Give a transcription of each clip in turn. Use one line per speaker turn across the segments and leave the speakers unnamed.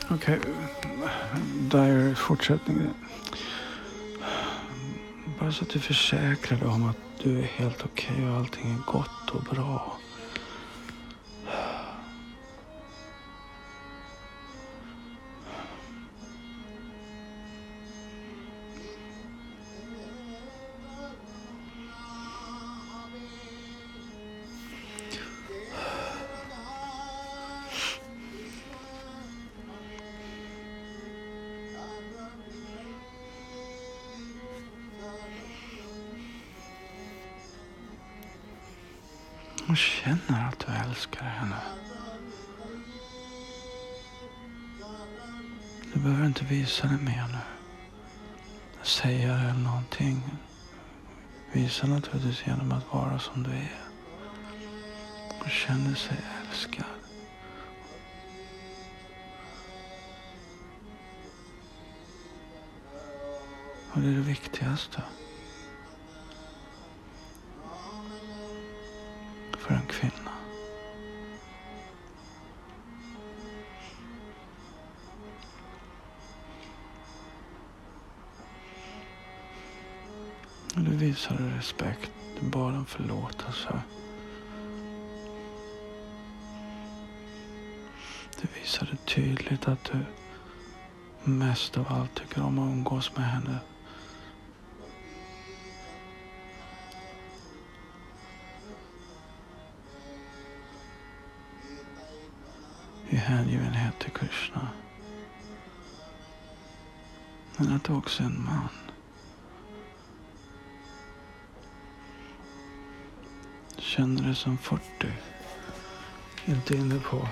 Okej, där är fortsättningen. Bara så att du försäkrar dig om att du är helt okej och allting är gott och bra. Och känner att du älskar henne. Du behöver inte visa det mer nu. Säga eller någonting. Visa naturligtvis genom att vara som du är. Och känner sig älskad. Och det är det viktigaste. För en kvinna. Och du visade respekt. Du bad om förlåtelse. Du visade tydligt att du mest av allt tycker om att umgås med henne. I hängivenhet till Krishna. Men att du också är en man. Känner dig som 40. Inte inne på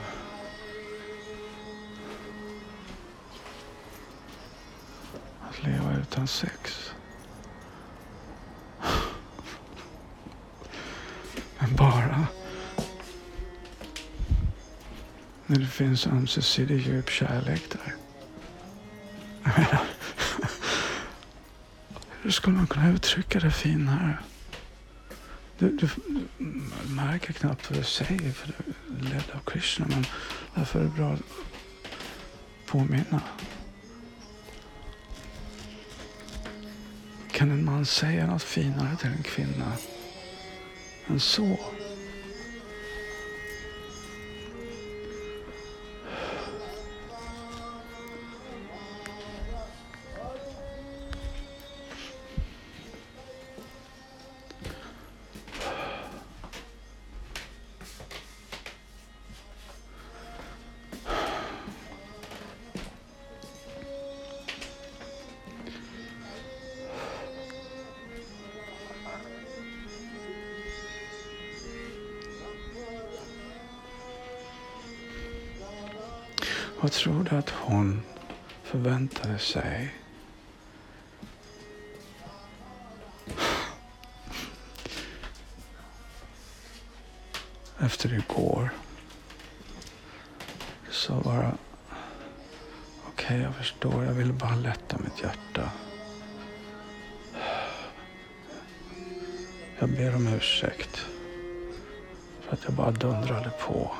att leva utan sex. Men bara när det finns ömsesidig djup kärlek där. Jag menar, hur skulle man kunna uttrycka det finare? Du märker knappt vad du säger för du är ledd av Krishna, men därför är det bra att påminna. Kan en man säga något finare till en kvinna än så? Vad tror du att hon förväntade sig? Efter igår. Så bara, okej, jag förstår, jag vill bara lätta mitt hjärta. Jag ber om ursäkt för att jag bara dundrade på.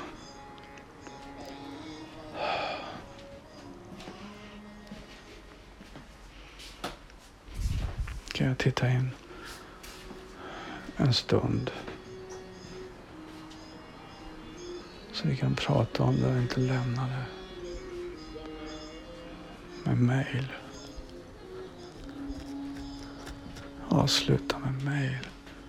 Kan jag titta in en stund så vi kan prata om det och inte lämna det med mejl. Avsluta med mejl.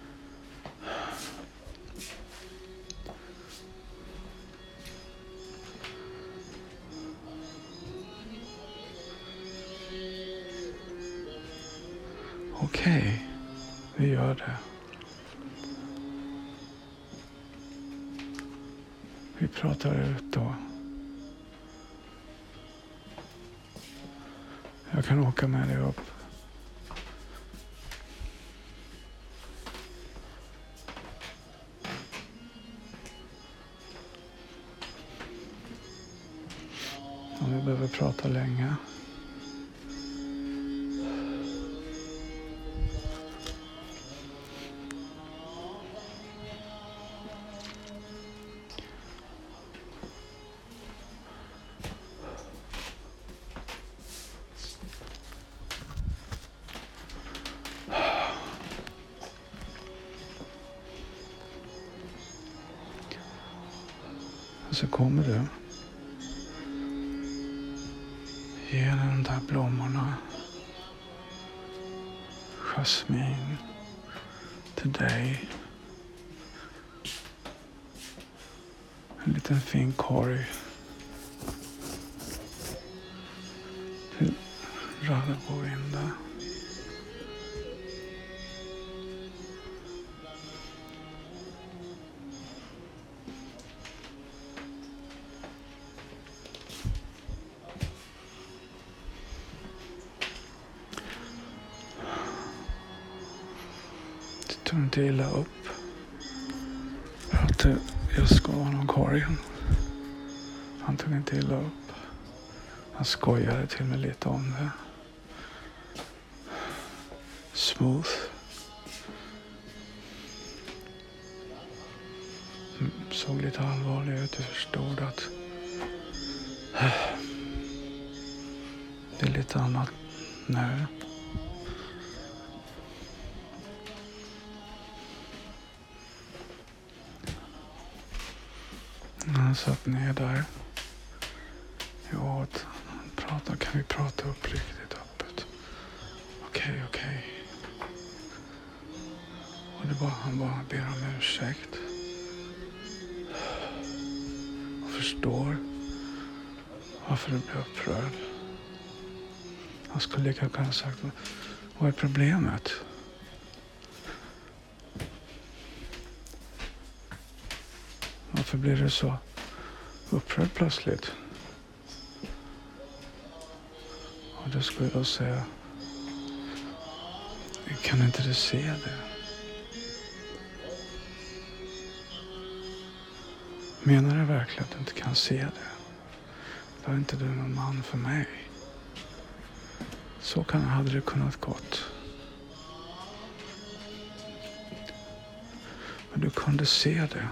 Okej, vi gör det. Vi pratar ut då. Jag kan åka med dig upp. Om vi behöver prata länge. Och så kommer du ge henne de där blommorna. Jasmin. Till dig. En liten fin korg. Till Radha-Govinda. Tog inte illa upp för att det just gav honom korgen. Han tog inte illa upp. Han skojade till mig lite om det. Smooth. Såg lite allvarlig ut. Jag förstod att det är lite annat nu. Han satt ner där. Jag kan vi prata uppriktigt öppet? Okej. Och det var han bara ber om ursäkt. Och förstår varför du blev upprörd. Han skulle lika kunna sagt, vad är problemet? Varför blir du så upprörd plötsligt? Och då skulle jag säga, kan inte du se det? Menar du verkligen att du inte kan se det? Då är inte du någon man för mig. Så hade det kunnat gått. Men du kunde se det.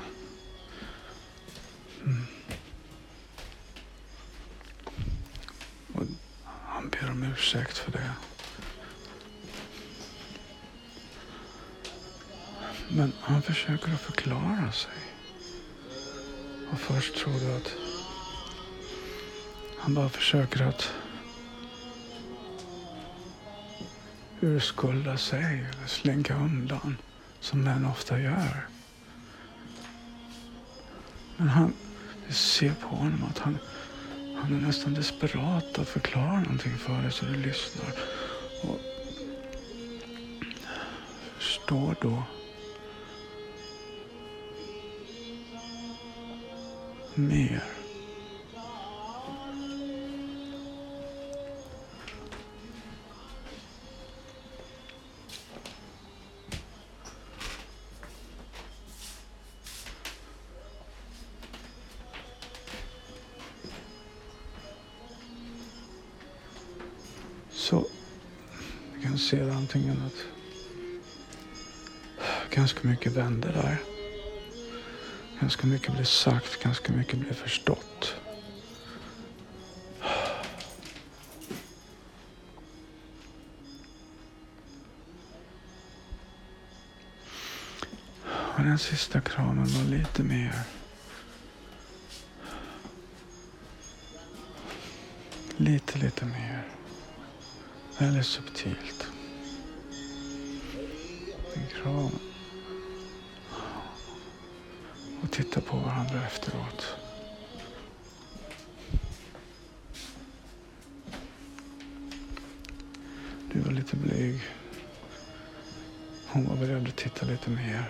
Och han ber om ursäkt för det. Men han försöker att förklara sig. Och först tror du att han bara försöker att urskulda sig eller slinka undan som män ofta gör. Men du ser på honom att han är nästan desperat att förklara någonting för dig så du lyssnar. Och förstår då mer. Så du kan se antingen att ganska mycket vänder där. Ganska mycket blir sagt, ganska mycket blir förstått. Och den sista kramen var lite mer. Lite mer. Väldigt subtilt. En kram. Och titta på varandra efteråt. Du var lite blyg. Hon var beredd att titta lite mer.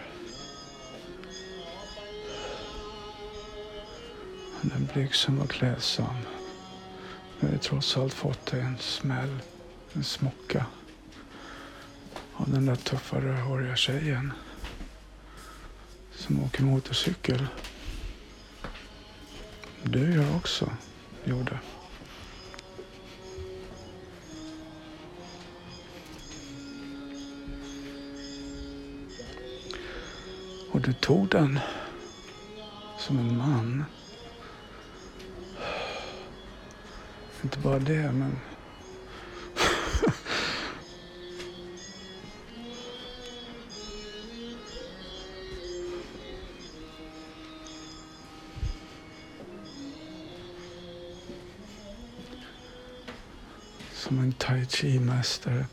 Den blygsen var klädsam. Nu har jag trots allt fått en smäll. En smocka. Av den där tuffa rödhåriga tjejen. Som åker motorcykel. Du gör också. Gjorde. Och du tog den. Som en man. Inte bara det, men som en tai chi-mästare.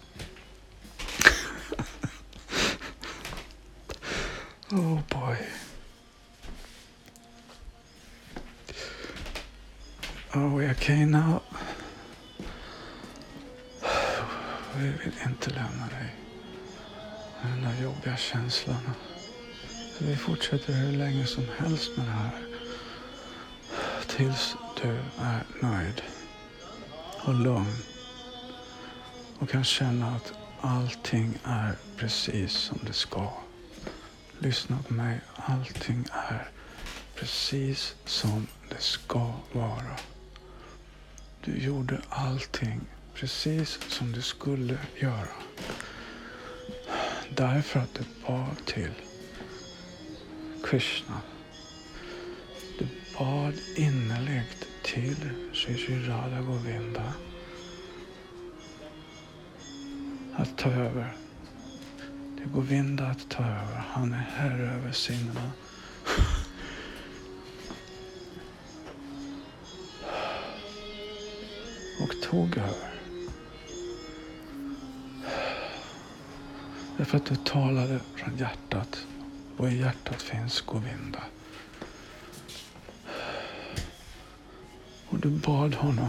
Oh boy. Oh, we're okay now. Vi vill inte lämna dig. Den där jobbiga känslorna. Så vi fortsätter hur länge som helst med det här. Tills du är nöjd. Och lugn. Och kan känna att allting är precis som det ska. Lyssna på mig. Allting är precis som det ska vara. Du gjorde allting precis som du skulle göra. Därför att du bad till Krishna. Du bad innerligt till Shri Radha Govinda att ta över. Det är Govinda att ta över. Han är herre över sinnena. Och tog över. Därför att du talade från hjärtat. Och i hjärtat finns Govinda. Och du bad honom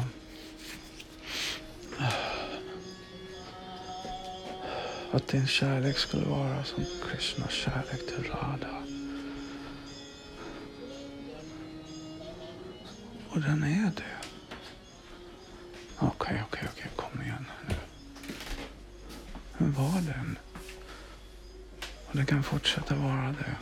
att din kärlek skulle vara som Krishnas kärlek till Radha. Och den är det. Okej, kom igen nu. Men var den? Och det kan fortsätta vara det.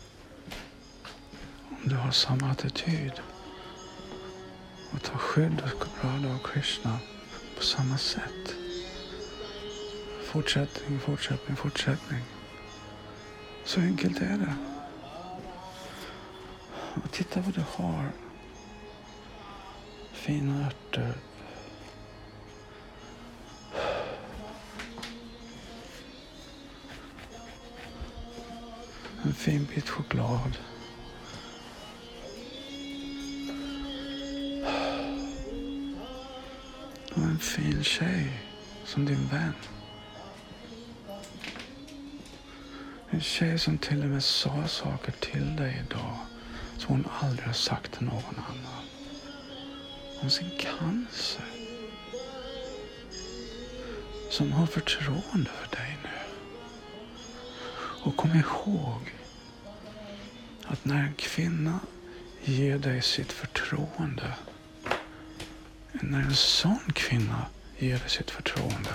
Om du har samma attityd. Och tar skydd av Radha och Krishna på samma sätt. Fortsättning. Så enkelt är det. Och titta vad du har. Fina örter. En fin bit choklad. Och en fin tjej som din vän. En tjej som till och med sa saker till dig idag som hon aldrig har sagt till någon annan. Om sin cancer. Som har förtroende för dig nu. Och kom ihåg att när en kvinna ger dig sitt förtroende. När en sån kvinna ger dig sitt förtroende.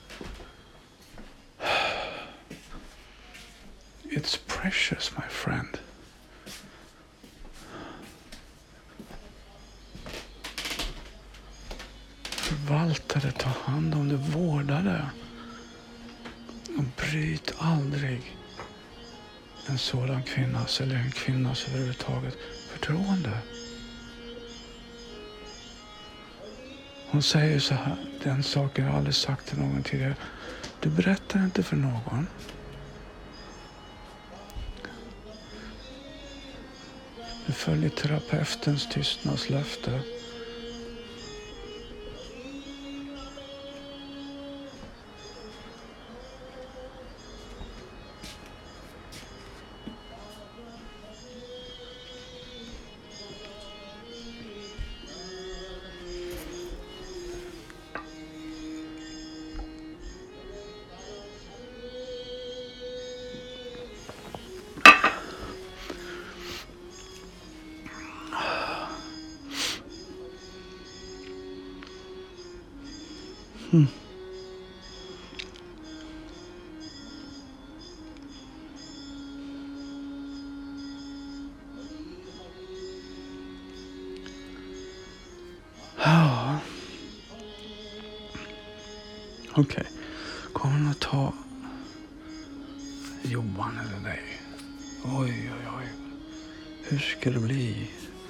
It's precious, my friend. Förvalta det, ta hand om det, vårda det. Och bryt aldrig en sådan kvinnas eller en kvinnas överhuvudtaget förtroende. Hon säger så här, den saken jag aldrig sagt till någon tidigare. Du berättar inte för någon. Du följer terapeutens tystnadslöfte. Ja. Okej. Kommer att ta Johan eller dig? Oj. Hur ska det bli?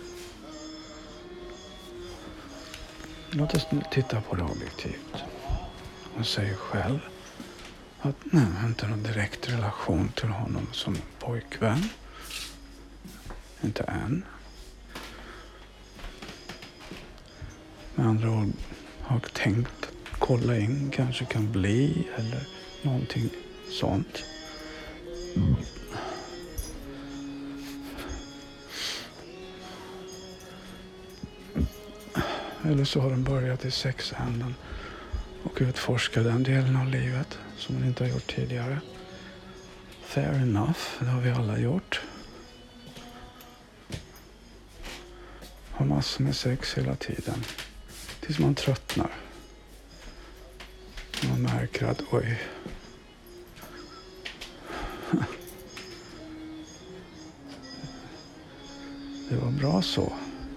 Låt oss nu titta på det objektivt. Hon säger själv att nej, jag har inte någon direkt relation till honom som pojkvän. Inte än. Med andra ord har tänkt kolla in kanske kan bli eller någonting sånt. Eller så har den börjat i sexhandeln och utforska den delen av livet som man inte har gjort tidigare. Fair enough, det har vi alla gjort. Har massor med sex hela tiden. Tills man tröttnar. Man märker att oj. Det var bra så.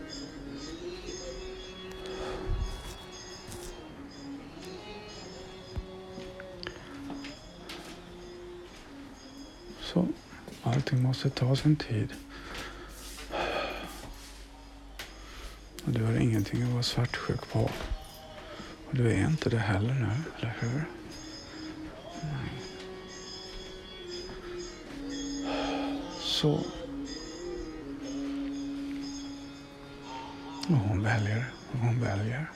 Så allting måste ta sin tid. Och du har ingenting att vara svartsjuk på. Och du är inte det heller nu, eller hur? Nej. Så. Och hon väljer. Och hon väljer.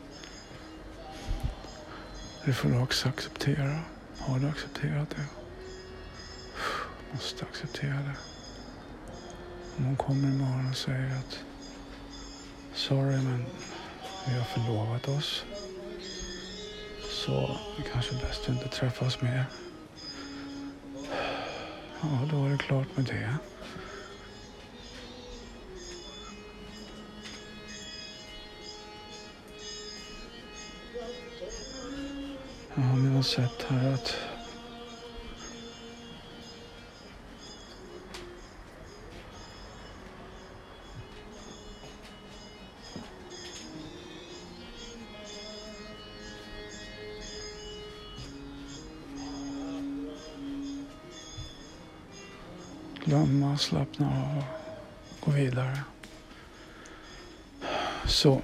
Det får du också acceptera. Har du accepterat det? Måste acceptera det. Om hon kommer imorgon och säger att sorry, men vi har förlovat oss. Så det kanske är bäst att inte träffas mer. Ja, då är det klart med det. Ja, men jag har sett här att glömma, slappna av och gå vidare. Så.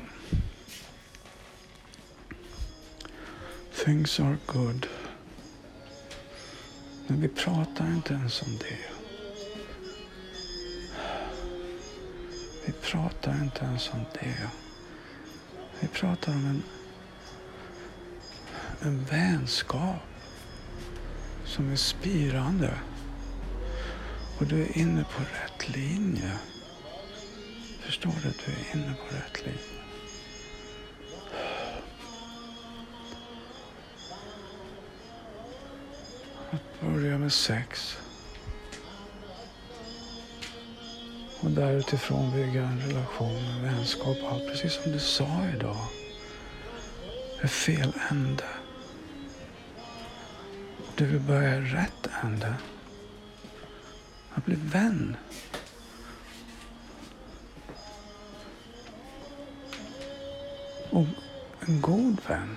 Things are good. Men vi pratar inte ens om det. Vi pratar inte ens om det. Vi pratar om en vänskap som är spirande. Och du är inne på rätt linje. Förstår du att du är inne på rätt linje? Att börja med sex. Och därutifrån bygga en relation, en vänskap, allt precis som du sa idag. Det är fel ände. Du vill börja i rätt ände. Att bli vän. Och en god vän.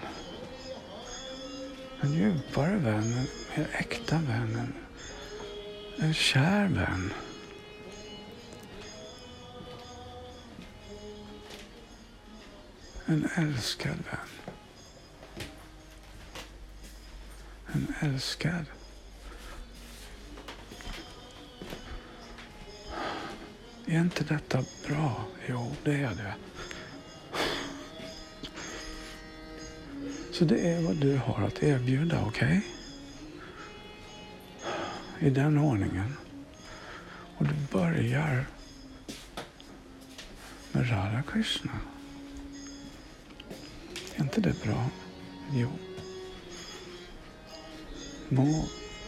En djupare vän, en mer äkta vän, en kär vän. En älskad vän. En älskad. Är inte detta bra? Jo, det är det. Så det är vad du har att erbjuda, okej? I den ordningen. Och du börjar med Radha Krishna. Är inte det bra? Jo. Må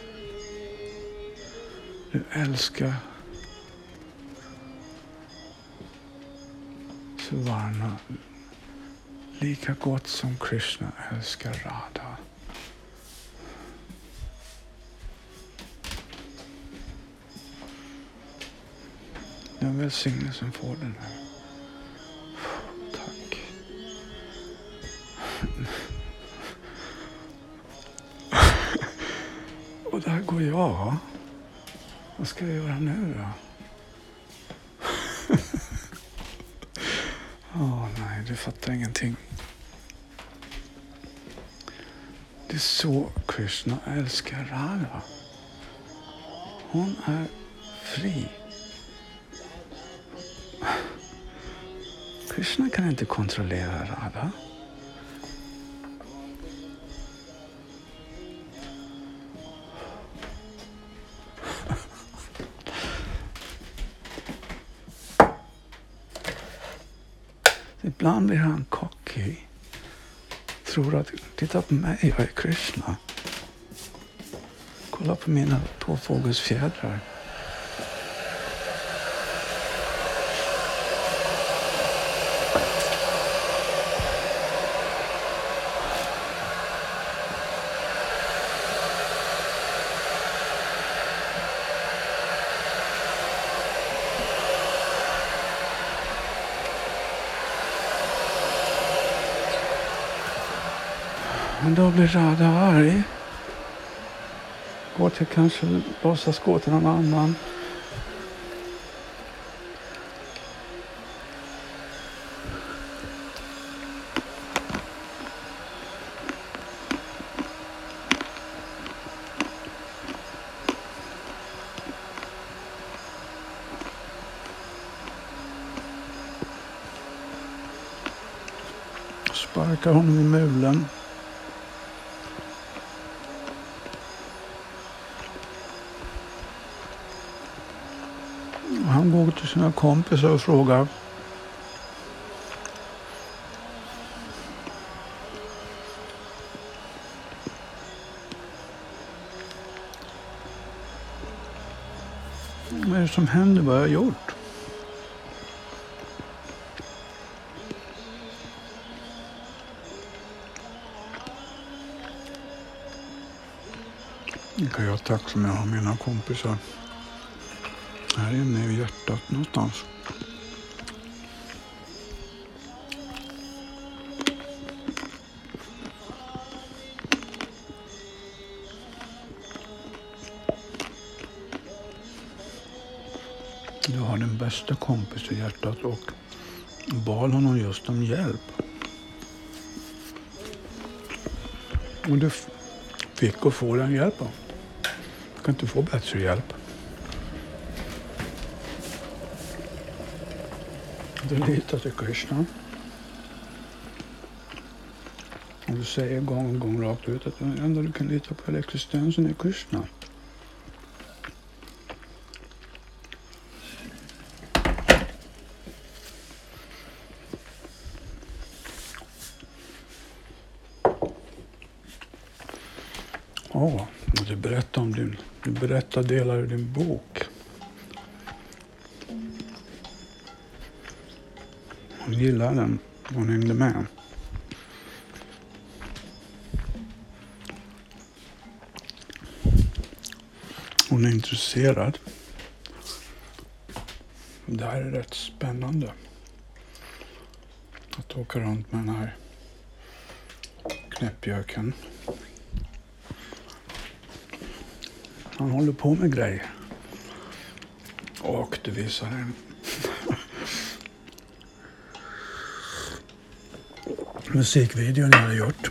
du älskar Suvarna lika gott som Krishna älskar Radha. Den välsignelsen får du nu. Tack. Och där går jag. Vad ska jag göra nu då? Nej, du fattar ingenting. Det är så Krishna älskar Radha. Hon är fri. Krishna kan inte kontrollera Radha. ibland blir han cocky. Tror att, titta på mig, jag är Krishna. Kolla på mina påfågelsfjädrar. Men då blir Radha arg. Går till kanske låtsas gå till någon annan. Sparkar honom i mulen. Han går till sina kompisar och frågar. Vad är det som händer? Vad har jag gjort? Jag är tacksam att jag har mina kompisar. Här inne i hjärtat någonstans. Du har din bästa kompis i hjärtat och bad honom just om hjälp. Och du fick och får den hjälpen. Du kan inte få bättre hjälp. Du litar till Krishna. Och du säger gång och gång rakt ut att det enda du kan lita på är existensen är Krishna. Du berättar delar ur din bok. Hon gillar den. Hon hängde med. Hon är intresserad. Det här är rätt spännande. Att åka runt med den här knäppjöken. Han håller på med grejer. Och du visar en musikvideon jag har gjort.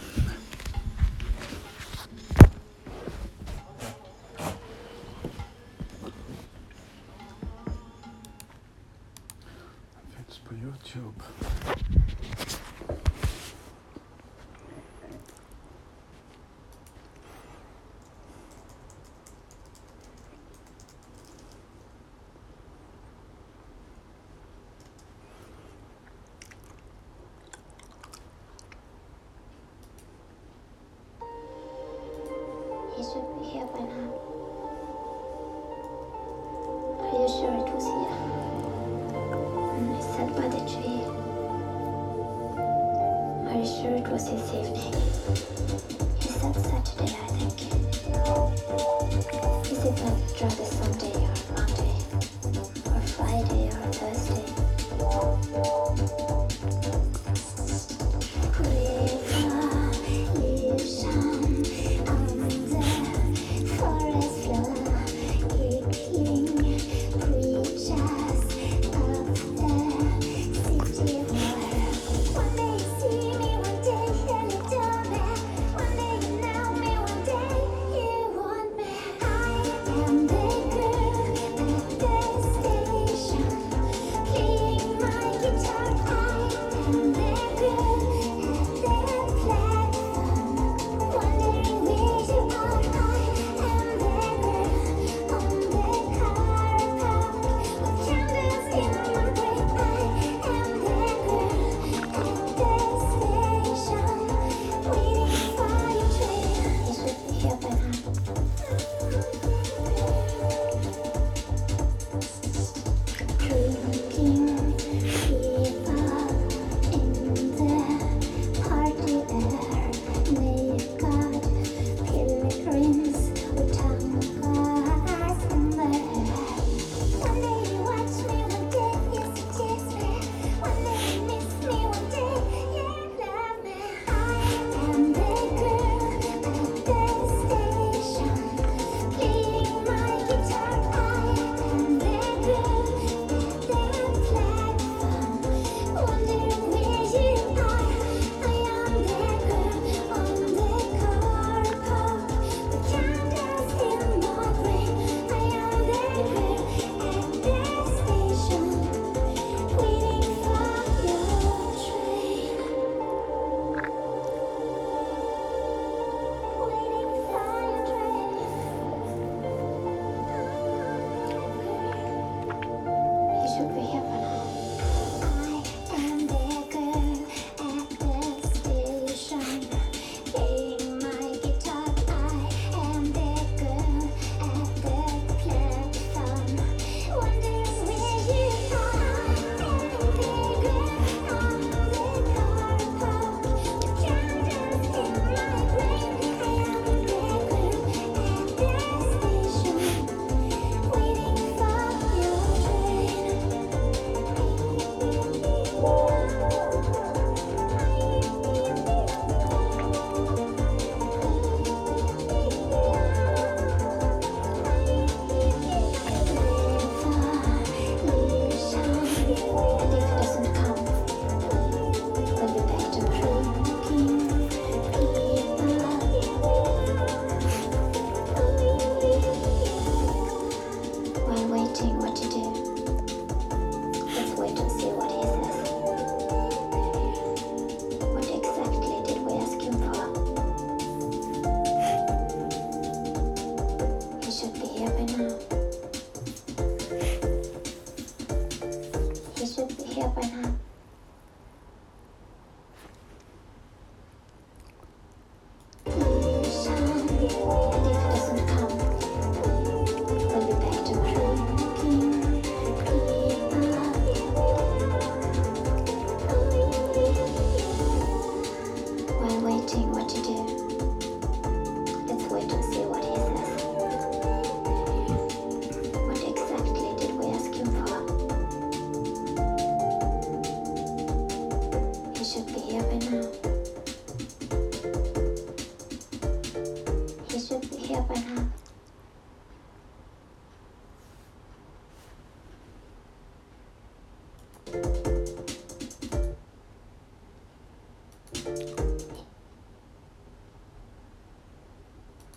Den finns på YouTube.
He should be here by now. Are you sure it was here? He sat by the tree. Are you sure it was his evening? He said Saturday, I think. Is it not rather Sunday or Monday? Or Friday or Thursday? Guitar.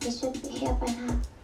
We should be here by now.